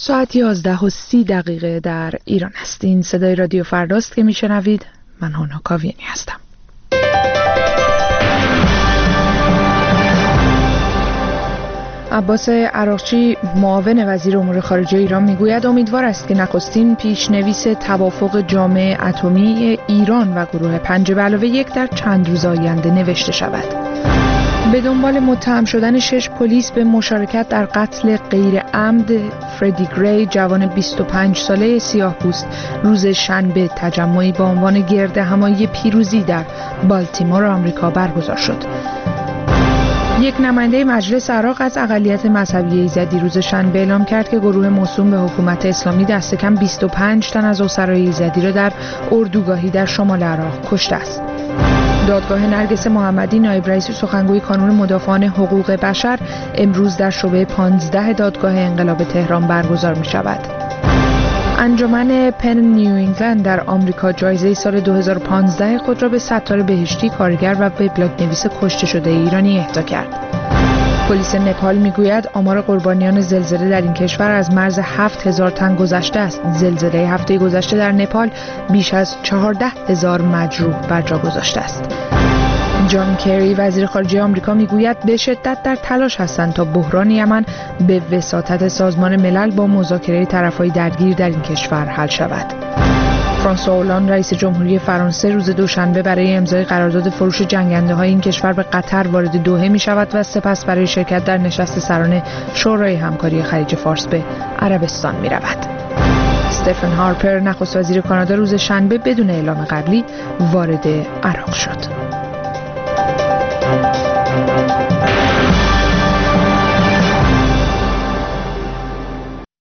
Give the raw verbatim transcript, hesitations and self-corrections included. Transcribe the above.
ساعت یازده و سی دقیقه در ایران است. این صدای رادیو فرداست که میشنوید. من هانا کاویانی هستم. عباس عراقچی معاون وزیر امور خارجه ایران میگوید امیدوار است که نخستین پیشنویس توافق جامع اتمی ایران و گروه پنج به علاوه یک در چند روز آینده نوشته شود. به دنبال متهم شدن شش پلیس به مشارکت در قتل غیر عمد فردی گری، جوان بیست و پنج ساله سیاه‌پوست، روز شنبه تجمعی با عنوان گرد همایی پیروزی در بالتیمور آمریکا برگزار شد. یک نماینده مجلس عراق از اقلیت مذهبی ایزدی روز شنبه اعلام کرد که گروه موسوم به حکومت اسلامی دست کم بیست و پنج تن از اسرای ایزدی را در اردوگاهی در شمال عراق کشته است. دادگاه نرگس محمدی، نایب رئیس سخنگوی کانون مدافعان حقوق بشر، امروز در شعبه پانزده دادگاه انقلاب تهران برگزار می شود. انجمن پن نیو انگلند در آمریکا جایزه سال دو هزار و پانزده خود را به ستار بهشتی، کارگر و وبلاگ نویس کشته شده ایرانی اهدا کرد. پلیس نپال میگوید آمار قربانیان زلزله در این کشور از مرز هفت هزار تن گذشته است. زلزله هفته گذشته در نپال بیش از چهارده هزار مجروح بر جا گذاشته است. جان کری وزیر خارجه آمریکا میگوید به شدت در تلاش هستند تا بحران یمن به وساطت سازمان ملل با مذاکره طرفهای درگیر در این کشور حل شود. فرانسوا هولند رئیس جمهوری فرانسه روز دوشنبه برای امضای قرارداد فروش جنگنده‌های این کشور به قطر وارد دوحه می‌شود و سپس برای شرکت در نشست سران شورای همکاری خلیج فارس به عربستان می‌رود. استفن هارپر نخست وزیر کانادا روز شنبه بدون اعلام قبلی وارد عراق شد.